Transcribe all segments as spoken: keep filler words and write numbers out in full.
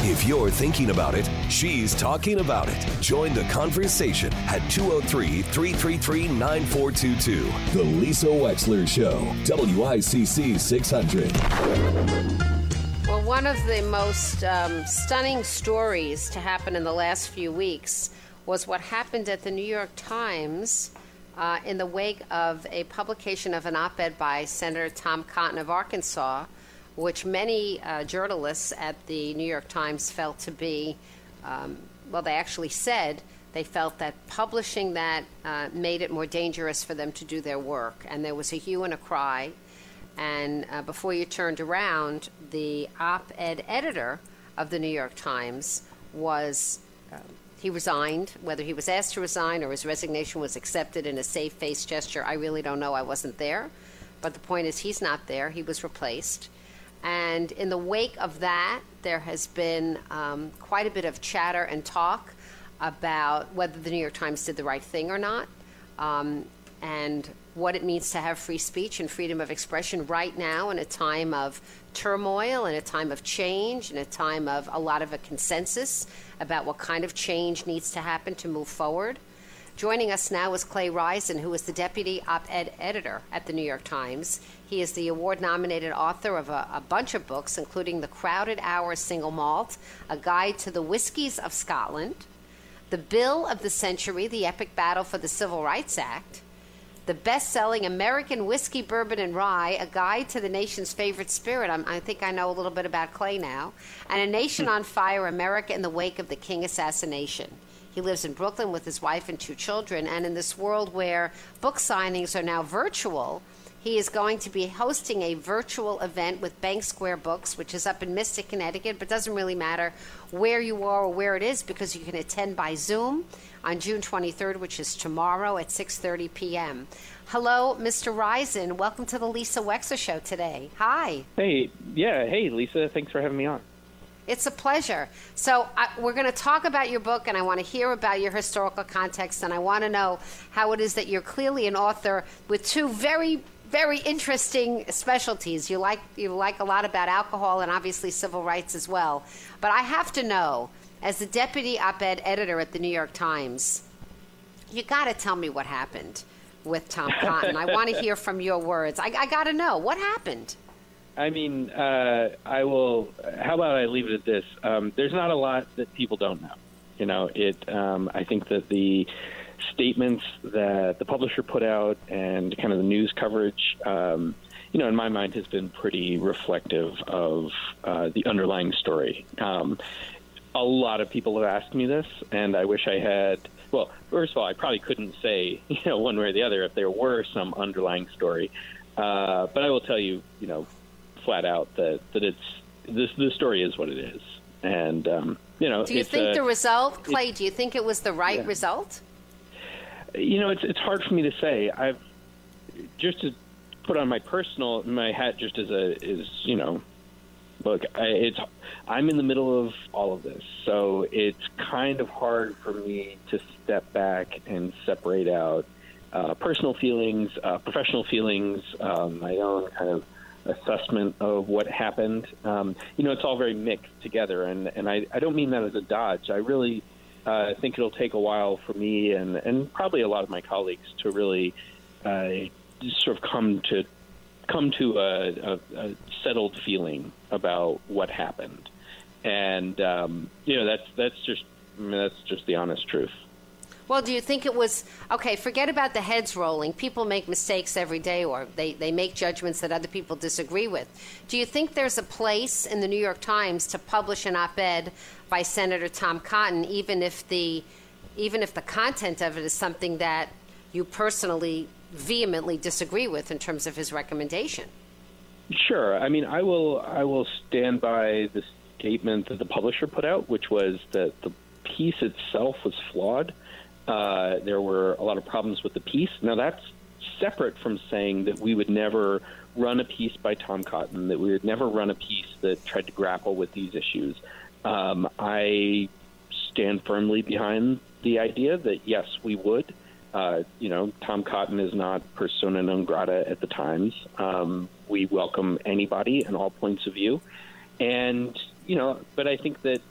If you're thinking about it, she's talking about it. Join the conversation at two oh three, three three three, nine four two two. The Lisa Wexler Show, W I C C six hundred. Well, one of the most um, stunning stories to happen in the last few weeks was what happened at the New York Times uh, in the wake of a publication of an op-ed by Senator Tom Cotton of Arkansas, which many uh, journalists at the New York Times felt to be, um, well, they actually said they felt that publishing that uh, made it more dangerous for them to do their work. And there was a hue and a cry. And uh, before you turned around, the op-ed editor of the New York Times was, uh, he resigned. Whether he was asked to resign or his resignation was accepted in a safe-face gesture, I really don't know. I wasn't there. But the point is, he's not there. He was replaced. And in the wake of that, there has been um, quite a bit of chatter and talk about whether the New York Times did the right thing or not, um, and what it means to have free speech and freedom of expression right now in a time of turmoil, in a time of change, in a time of a lot of a consensus about what kind of change needs to happen to move forward. Joining us now is Clay Risen, who is the deputy op-ed editor at the New York Times. He is the award-nominated author of a, a bunch of books, including The Crowded Hour Single Malt, A Guide to the Whiskies of Scotland, The Bill of the Century, The Epic Battle for the Civil Rights Act, the best-selling American Whiskey, Bourbon, and Rye, A Guide to the Nation's Favorite Spirit. I'm, I think I know a little bit about Clay now. And A Nation on Fire, America in the Wake of the King Assassination. He lives in Brooklyn with his wife and two children. And in this world where book signings are now virtual, he is going to be hosting a virtual event with Bank Square Books, which is up in Mystic, Connecticut, but doesn't really matter where you are or where it is because you can attend by Zoom on June twenty-third, which is tomorrow at six thirty p.m. Hello, Mister Risen. Welcome to the Lisa Wexler Show today. Hi. Hey, yeah. Hey, Lisa. Thanks for having me on. It's a pleasure. So I, we're going to talk about your book, and I want to hear about your historical context, and I want to know how it is that you're clearly an author with two very, very interesting specialties. You like you like a lot about alcohol and obviously civil rights as well. But I have to know, as the deputy op-ed editor at the New York Times, you got to tell me what happened with Tom Cotton. I want to hear from your words. I, I got to know. What happened? I mean, uh, I will. How about I leave it at this? Um, there's not a lot that people don't know. You know, it. Um, I think that the statements that the publisher put out and kind of the news coverage, um, you know, in my mind, has been pretty reflective of uh, the underlying story. Um, a lot of people have asked me this, and I wish I had. Well, first of all, I probably couldn't say, you know, one way or the other if there were some underlying story. Uh, but I will tell you, you know, flat out that, that it's this the story is what it is. And, um, you know, do you think uh, the result, Clay, do you think it was the right yeah. result? You know, it's it's hard for me to say. I've just to put on my personal, my hat just as a, is, you know, look, I, it's, I'm in the middle of all of this. So it's kind of hard for me to step back and separate out uh, personal feelings, uh, professional feelings, um, my own kind of assessment of what happened. Um, you know, it's all very mixed together. And, and I, I don't mean that as a dodge. I really uh, think it'll take a while for me and, and probably a lot of my colleagues to really uh, sort of come to come to a, a, a settled feeling about what happened. And, um, you know, that's that's just I mean, that's just the honest truth. Well, do you think it was, okay, forget about the heads rolling. People make mistakes every day, or they, they make judgments that other people disagree with. Do you think there's a place in the New York Times to publish an op-ed by Senator Tom Cotton, even if the even if the content of it is something that you personally vehemently disagree with in terms of his recommendation? Sure. I mean, I will I will stand by the statement that the publisher put out, which was that the piece itself was flawed. Uh, there were a lot of problems with the piece. Now, that's separate from saying that we would never run a piece by Tom Cotton, that we would never run a piece that tried to grapple with these issues. Um, I stand firmly behind the idea that, yes, we would. Uh, you know, Tom Cotton is not persona non grata at the Times. Um, we welcome anybody and all points of view. And, you know, but I think that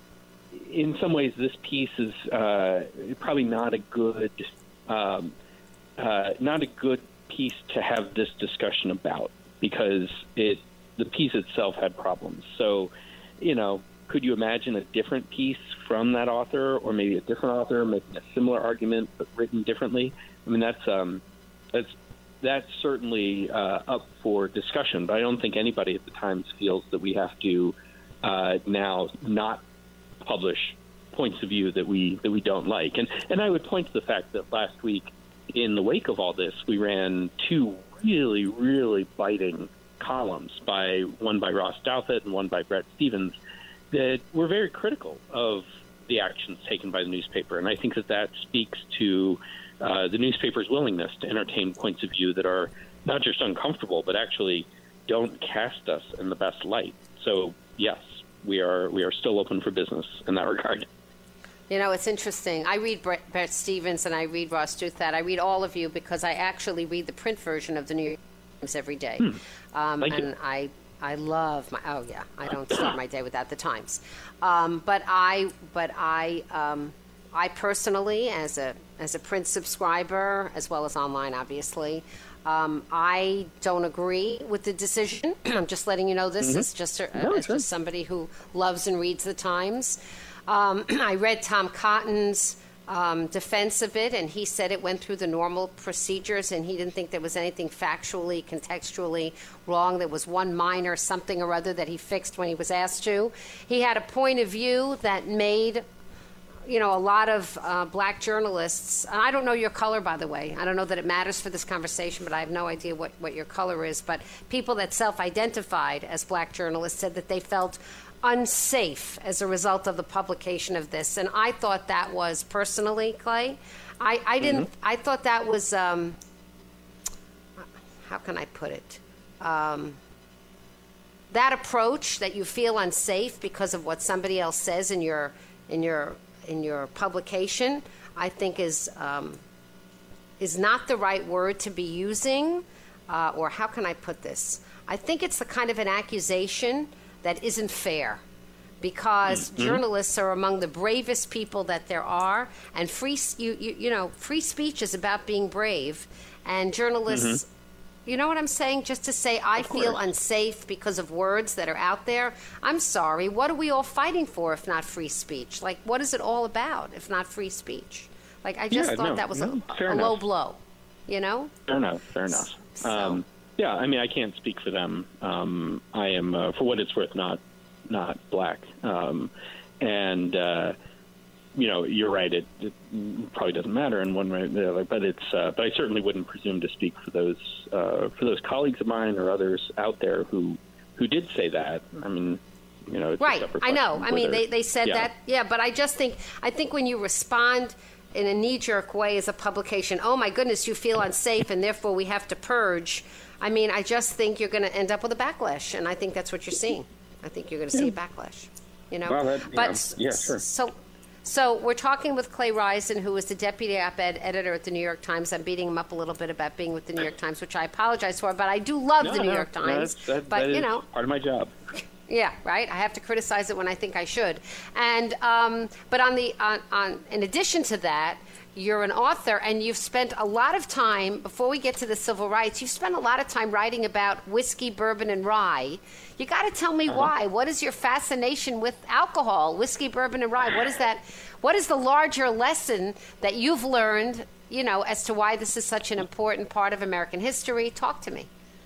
in some ways, this piece is uh, probably not a good, um, uh, not a good piece to have this discussion about, because it the piece itself had problems. So, you know, could you imagine a different piece from that author, or maybe a different author making a similar argument but written differently? I mean, that's um, that's that's certainly uh, up for discussion. But I don't think anybody at the Times feels that we have to uh, now not publish points of view that we that we don't like. And and I would point to the fact that last week, in the wake of all this, we ran two really, really biting columns, by one by Ross Douthat and one by Bret Stephens, that were very critical of the actions taken by the newspaper. And I think that that speaks to uh, the newspaper's willingness to entertain points of view that are not just uncomfortable, but actually don't cast us in the best light. So, yes, we are we are still open for business in that regard. You know, it's interesting. I read Bret, Bret Stephens and I read Ross Douthat. I read all of you because I actually read the print version of the New York Times every day. Hmm. Um, Thank and you. I I love my oh yeah I don't start my day without the Times. Um, but I but I um, I personally, as a as a print subscriber as well as online, obviously, um, I don't agree with the decision. I'm just letting you know this. Mm-hmm. It's just a, No, as it's good. just somebody who loves and reads the Times. Um, I read Tom Cotton's um, defense of it, and he said it went through the normal procedures, and he didn't think there was anything factually, contextually wrong. There was one minor something or other that he fixed when he was asked to. He had a point of view that made, you know, a lot of uh, black journalists, and I don't know your color, by the way. I don't know that it matters for this conversation, but I have no idea what, what your color is. But people that self-identified as black journalists said that they felt unsafe as a result of the publication of this. And I thought that was, personally, Clay, I, I didn't, Mm-hmm. I thought that was, um, how can I put it? Um, that approach that you feel unsafe because of what somebody else says in your, in your, in your publication, I think is, um, is not the right word to be using. Uh, or how can I put this? I think it's the kind of an accusation that isn't fair, because mm-hmm. journalists are among the bravest people that there are, and free you, you you know free speech is about being brave, and journalists, mm-hmm. you know what I'm saying? Just to say I feel unsafe because of words that are out there. I'm sorry. What are we all fighting for if not free speech? Like, what is it all about if not free speech? Like, I just Yeah, thought no, that was no, a, a low blow. You know? Fair enough. Fair enough. So. Um, Yeah, I mean, I can't speak for them. Um, I am, uh, for what it's worth, not not black. Um, and, uh, you know, you're right. It, it probably doesn't matter in one way or the other, but it's. Uh, but I certainly wouldn't presume to speak for those uh, for those colleagues of mine or others out there who who did say that. I mean, you know, it's right. a separate I know. question I mean, whether- they they said yeah. that. Yeah, but I just think I think when you respond in a knee-jerk way as a publication, oh my goodness, you feel unsafe, and therefore we have to purge. I mean, I just think you're going to end up with a backlash, and I think that's what you're seeing. I think you're going to see a backlash, you know. Well, that- you but know, yeah, sure. So, so we're talking with Clay Risen, who is the deputy op-ed editor at the New York Times. I'm beating him up a little bit about being with the New York Times, which I apologize for, but I do love No, the New no, York no, Times. that's- that- but that you is know, part of my job. yeah, right. I have to criticize it when I think I should. And um, but on the on, on in addition to that, you're an author, and you've spent a lot of time, before we get to the civil rights, you've spent a lot of time writing about whiskey, bourbon, and rye. You got to tell me Uh-huh. why. What is your fascination with alcohol, whiskey, bourbon, and rye? What is that? What is the larger lesson that you've learned, you know, as to why this is such an important part of American history? Talk to me.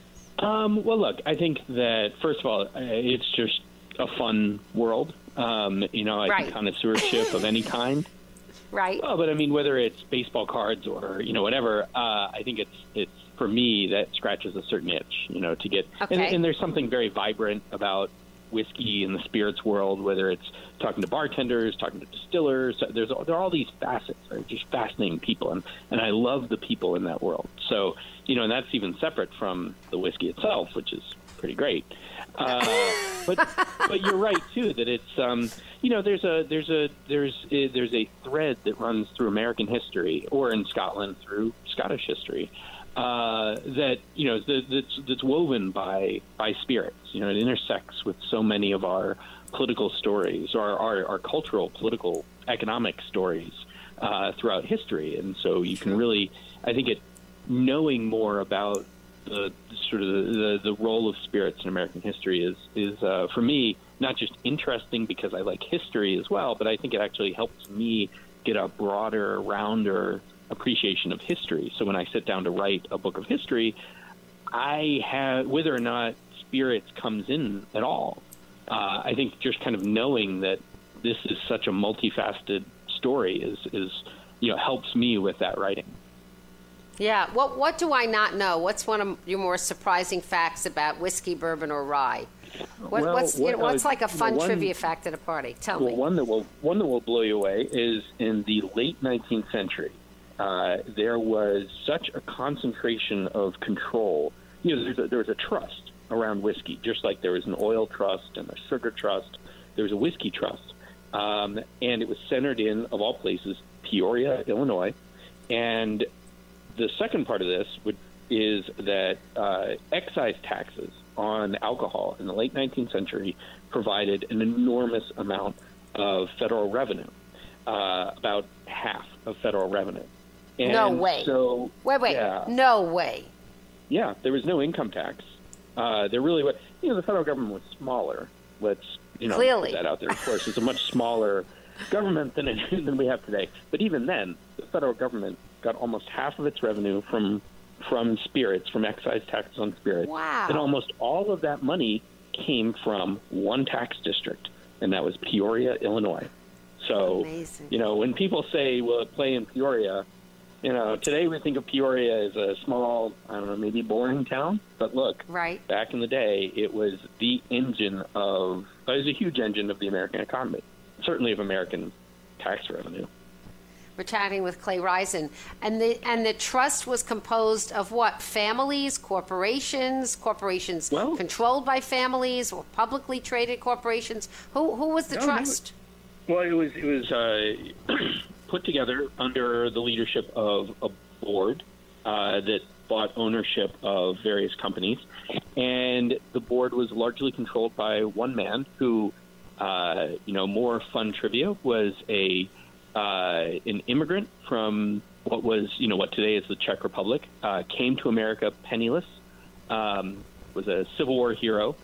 Um, well, look, I think that, first of all, uh, it's just a fun world. Um, you know, I Right. think connoisseurship of any kind. Right. Oh, but I mean, whether it's baseball cards or, you know, whatever, uh, I think it's, it's, for me, that scratches a certain itch, you know, to get, Okay. and, and there's something very vibrant about whiskey in the spirits world, whether it's talking to bartenders, talking to distillers. There's, there are all these facets. They're just fascinating people, and, and I love the people in that world. So, you know, and that's even separate from the whiskey itself, which is pretty great. Uh, but but you're right too that it's um, you know there's a there's a there's a, there's a thread that runs through American history, or in Scotland through Scottish history, uh, that you know that's, that's woven by by spirits. You know, it intersects with so many of our political stories, or our, our cultural, political, economic stories uh, throughout history. And so you can really, I think it, knowing more about the sort of the, the, the role of spirits in American history is, is uh, for me, not just interesting because I like history as well, but I think it actually helps me get a broader, rounder appreciation of history. So when I sit down to write a book of history, I have, whether or not spirits comes in at all, uh, I think just kind of knowing that this is such a multifaceted story is, is, you know, helps me with that writing. Yeah. What What do I not know? What's one of your more surprising facts about whiskey, bourbon, or rye? What, well, what's you know, what, what's uh, like a fun one, trivia fact at a party? Tell well, me. One that will one that will blow you away is in the late nineteenth century, uh, there was such a concentration of control. You know, a, there was a trust around whiskey, just like there was an oil trust and a sugar trust. There was a whiskey trust, um, and it was centered in, of all places, Peoria, Illinois. And the second part of this would, is that uh, excise taxes on alcohol in the late nineteenth century provided an enormous amount of federal revenue, uh, about half of federal revenue. And no way. So, wait, wait. Yeah, no way. Yeah, there was no income tax. Uh, there really was. You know, the federal government was smaller. Let's, you know, Clearly. put that out there. Of course, it's a much smaller government than it, than we have today. But even then, the federal government got almost half of its revenue from from spirits, from excise taxes on spirits. Wow. And almost all of that money came from one tax district, and that was Peoria, Illinois. So, Amazing. you know, when people say, well, it play in Peoria, you know, today we think of Peoria as a small, I don't know, maybe boring town. But look, right. back in the day, it was the engine of, it was a huge engine of the American economy, certainly of American tax revenue. We're chatting with Clay Risen, and the and the trust was composed of what? Families, corporations, corporations well, controlled by families, or publicly traded corporations. Who who was the no, trust? No. Well, it was it was uh, put together under the leadership of a board uh, that bought ownership of various companies, and the board was largely controlled by one man who, uh, you know, more fun trivia, was a Uh, an immigrant from what was, you know, what today is the Czech Republic, uh, came to America penniless, um, was a Civil War hero,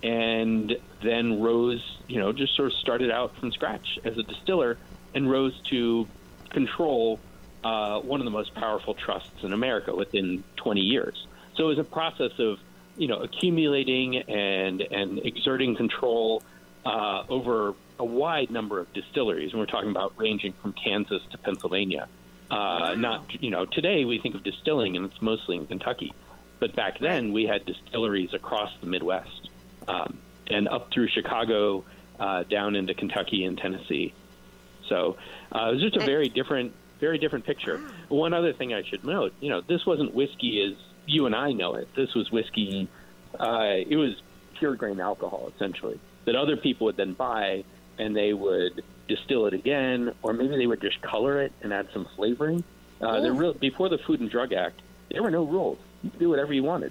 and then rose, you know, just sort of started out from scratch as a distiller and rose to control uh, one of the most powerful trusts in America within twenty years. So it was a process of, you know, accumulating and, and exerting control uh, over a wide number of distilleries, and we're talking about ranging from Kansas to Pennsylvania. Uh, wow. Not, you know, today we think of distilling, and it's mostly in Kentucky. But back then, we had distilleries across the Midwest, um, and up through Chicago, uh, down into Kentucky and Tennessee. So uh, it was just a very different, very different picture. One other thing I should note, you know, this wasn't whiskey as you and I know it. This was whiskey. Uh, it was pure grain alcohol, essentially, that other people would then buy, and they would distill it again, or maybe they would just color it and add some flavoring. Uh, there real, before the Food and Drug Act, there were no rules. You could do whatever you wanted,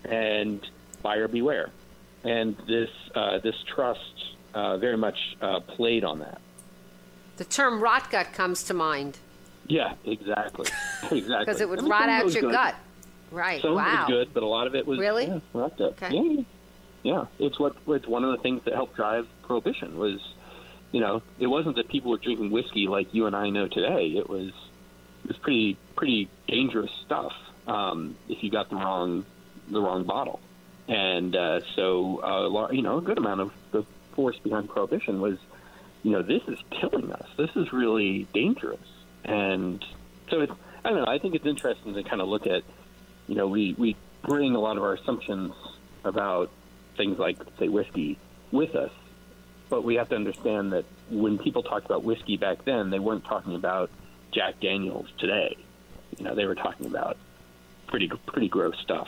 and buyer beware. And this uh, this trust uh, very much uh, played on that. The term rot gut comes to mind. Yeah, exactly. Exactly. Because it would I mean, rot out your good. gut. Right, Some wow. of it was good, but a lot of it was really? Yeah, rot gut. Okay. Yeah, yeah. It's what it's one of the things that helped drive Prohibition was, you know, it wasn't that people were drinking whiskey like you and I know today. It was it was pretty pretty dangerous stuff um, if you got the wrong the wrong bottle. And uh, so, uh, you know, a good amount of the force behind Prohibition was, you know, this is killing us. This is really dangerous. And so it's, I don't know, I think it's interesting to kind of look at, you know, we, we bring a lot of our assumptions about things like, say, whiskey with us. But we have to understand that when people talked about whiskey back then, they weren't talking about Jack Daniels today. You know, they were talking about pretty pretty gross stuff.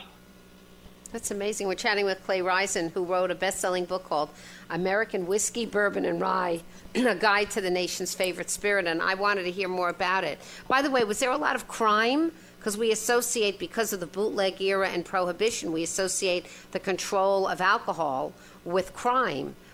That's amazing. We're chatting with Clay Risen, who wrote a best-selling book called American Whiskey, Bourbon, and Rye, a guide to the nation's favorite spirit, and I wanted to hear more about it. By the way, was there a lot of crime? Because we associate, because of the bootleg era and Prohibition, we associate the control of alcohol with crime.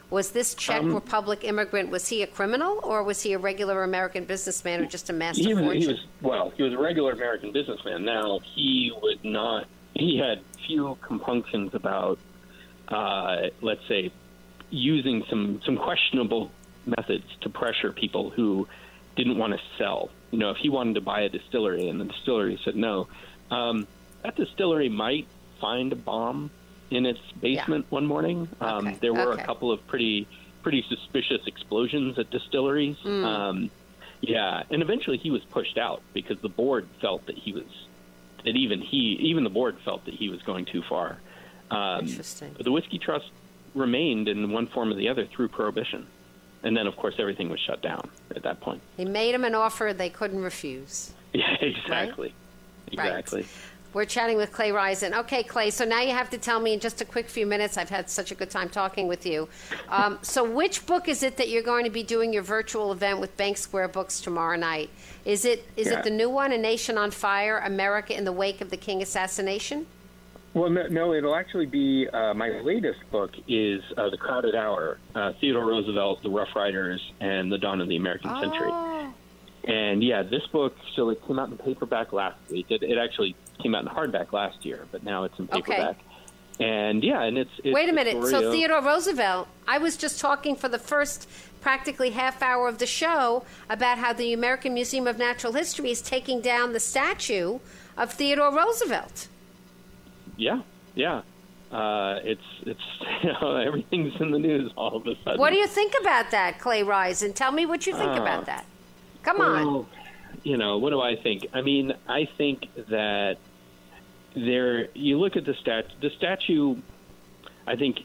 Was this Czech Um, Republic immigrant, was he a criminal, or was he a regular American businessman who just amassed He a was, fortune? he was well. He was a regular American businessman. Now he would not. He had few compunctions about, uh, let's say, using some some questionable methods to pressure people who didn't want to sell. You know, if he wanted to buy a distillery and the distillery said no, um, that distillery might find a bomb in its basement yeah. one morning. Um, okay. There were okay. a couple of pretty pretty suspicious explosions at distilleries. Mm. Um, yeah, and eventually he was pushed out because the board felt that he was that even he even the board felt that he was going too far. Um, Interesting. But the Whiskey Trust remained in one form or the other through Prohibition. And then, of course, everything was shut down at that point. He made him an offer they couldn't refuse. Yeah, exactly. Right? Exactly. Right. We're chatting with Clay Risen. Okay, Clay, so now you have to tell me in just a quick few minutes. I've had such a good time talking with you. Um, so which book is it that you're going to be doing your virtual event with Bank Square Books tomorrow night? Is it is yeah. it the new one, A Nation on Fire, America in the Wake of the King Assassination? Well, no, no it'll actually be uh, my latest book is uh, The Crowded Hour, uh, Theodore Roosevelt, The Rough Riders, and The Dawn of the American oh. Century. And, yeah, this book, so it came out in paperback last week. It, it actually came out in hardback last year, but now it's in paperback. Okay. And, yeah, and it's... it's Wait a minute. So of, Theodore Roosevelt, I was just talking for the first practically half hour of the show about how the American Museum of Natural History is taking down the statue of Theodore Roosevelt. Yeah, yeah. Uh, it's, it's you know, everything's in the news all of a sudden. What do you think about that, Clay Risen? Tell me what you think uh, about that. Come well, on. You know, what do I think? I mean, I think that there, you look at the stat, the statue, I think,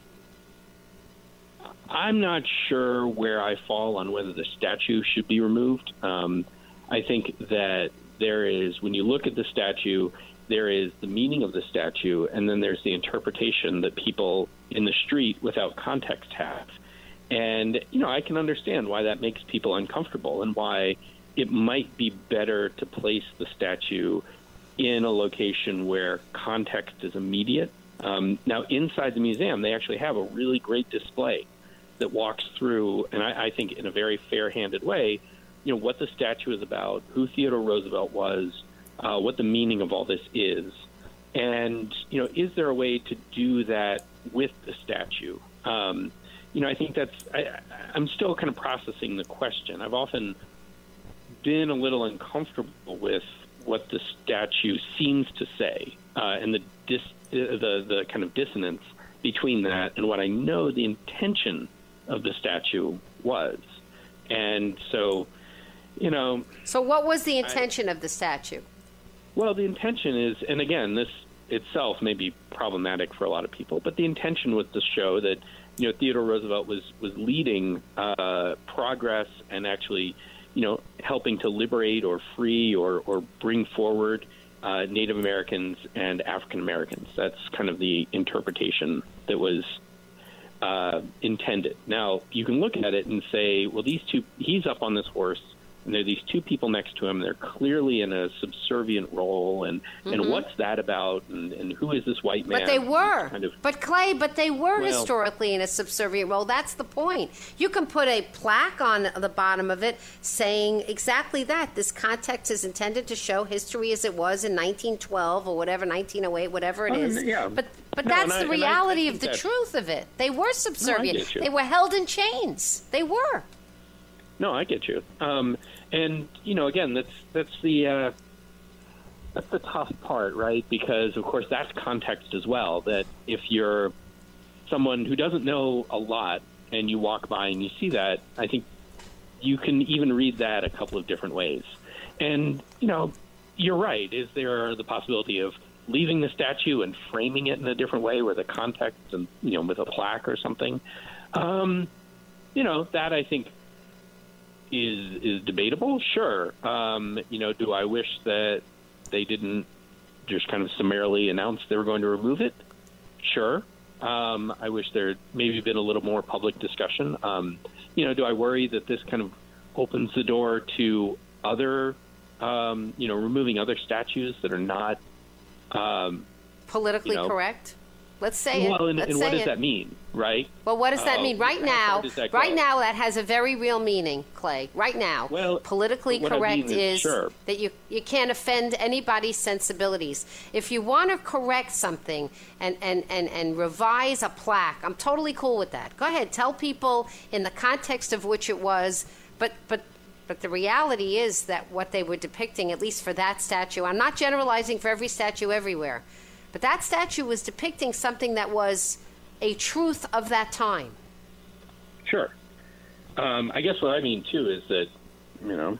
I'm not sure where I fall on whether the statue should be removed. Um, I think that there is, when you look at the statue, there is the meaning of the statue, and then there's the interpretation that people in the street without context have. And, you know, I can understand why that makes people uncomfortable and why it might be better to place the statue in a location where context is immediate. Um, now, inside the museum, they actually have a really great display that walks through, and I, I think in a very fair-handed way, you know, what the statue is about, who Theodore Roosevelt was, uh, what the meaning of all this is. And, you know, is there a way to do that with the statue? Um, you know, I think that's, I, I'm still kind of processing the question. I've often been a little uncomfortable with what the statue seems to say uh, and the, dis, the the kind of dissonance between that and what I know the intention of the statue was. And so, you know... So what was the intention I, of the statue? Well, the intention is, and again, this itself may be problematic for a lot of people, but the intention was to show that, you know, Theodore Roosevelt was, was leading uh, progress and actually, you know, helping to liberate or free or, or bring forward uh, Native Americans and African Americans. That's kind of the interpretation that was uh, intended. Now, you can look at it and say, well, these two, he's up on this horse, and there are these two people next to him. They're clearly in a subservient role, and, mm-hmm. and what's that about, and, and who is this white man? But they were. Kind of, but, Clay, but they were well, historically in a subservient role. That's the point. You can put a plaque on the bottom of it saying exactly that. This context is intended to show history as it was in nineteen twelve or whatever, nineteen oh eight, whatever it is. Um, yeah. But but no, that's I, the reality I, I of the that, truth of it. They were subservient. No, they were held in chains. They were. No, I get you. Um, and, you know, again, that's that's the uh, that's the tough part, right? Because, of course, that's context as well, that if you're someone who doesn't know a lot and you walk by and you see that, I think you can even read that a couple of different ways. And, you know, you're right. Is there the possibility of leaving the statue and framing it in a different way with a context and, you know, with a plaque or something? Um, you know, that I think is is debatable. Sure. Um, you know, do I wish that they didn't just kind of summarily announce they were going to remove it? Sure. Um, I wish there maybe been a little more public discussion. Um, you know, do I worry that this kind of opens the door to other, um, you know, removing other statues that are not um, politically you know, correct? Let's say well, it. and, Let's and say what does it. that mean, right? Well, what does that Uh, mean? Right how now, far does that right go? now, that has a very real meaning, Clay. Right now, Well, politically what I correct mean is, is sure. that you, you can't offend anybody's sensibilities. If you want to correct something and, and, and, and revise a plaque, I'm totally cool with that. Go ahead, tell people in the context of which it was, but but but the reality is that what they were depicting, at least for that statue, I'm not generalizing for every statue everywhere, but that statue was depicting something that was a truth of that time. Sure. Um, I guess what I mean, too, is that, you know,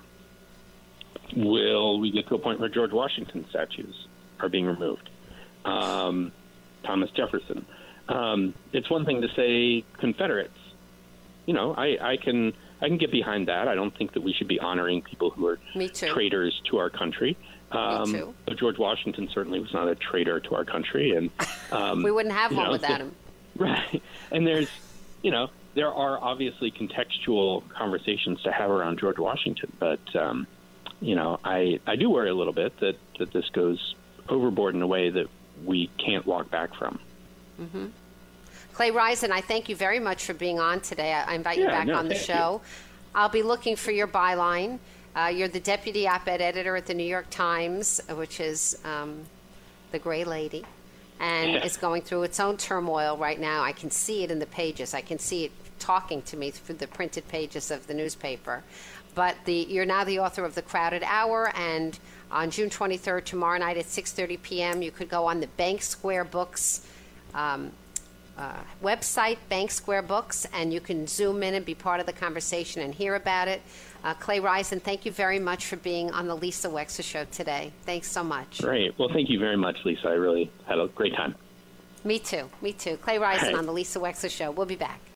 will we get to a point where George Washington statues are being removed? Um, Thomas Jefferson. Um, it's one thing to say Confederates. You know, I, I can I can get behind that. I don't think that we should be honoring people who are Me too. traitors to our country. Um, Me too. But George Washington certainly was not a traitor to our country. And um, We wouldn't have you one know, without so- him. Right. And there's, you know, there are obviously contextual conversations to have around George Washington. But, um, you know, I, I do worry a little bit that, that this goes overboard in a way that we can't walk back from. Mm-hmm. Clay Risen, I thank you very much for being on today. I, I invite you Yeah, back no, on the thank show. I'll be looking for your byline. Uh, you're the deputy op-ed editor at the New York Times, which is um, the Gray Lady. And Yeah. it's going through its own turmoil right now. I can see it in the pages. I can see it talking to me through the printed pages of the newspaper. But the, you're now the author of The Crowded Hour, and on June twenty-third, tomorrow night at six thirty p.m., you could go on the Bank Square Books um, uh, website, Bank Square Books, and you can zoom in and be part of the conversation and hear about it. Uh, Clay Risen, thank you very much for being on the Lisa Wexler Show today. Thanks so much. Great. Well, thank you very much, Lisa. I really had a great time. Me too. Me too. Clay Risen All right. on the Lisa Wexler Show. We'll be back.